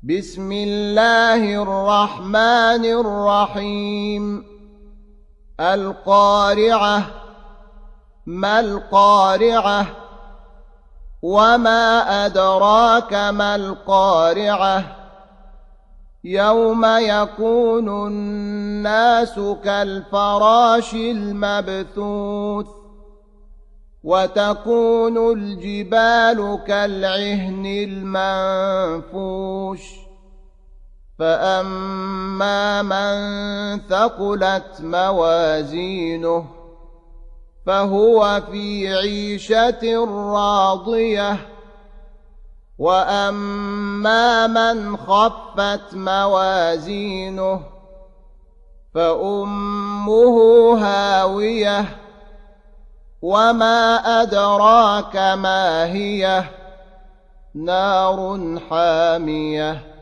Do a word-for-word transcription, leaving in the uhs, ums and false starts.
بسم الله الرحمن الرحيم القارعة ما القارعة وما أدراك ما القارعة يوم يكون الناس كالفراش المبثوث وتكون الجبال كالعهن المنفوش فأما من ثقلت موازينه فهو في عيشة راضية وأما من خفت موازينه فأمه هاوية وما أدراك ما هي نار حامية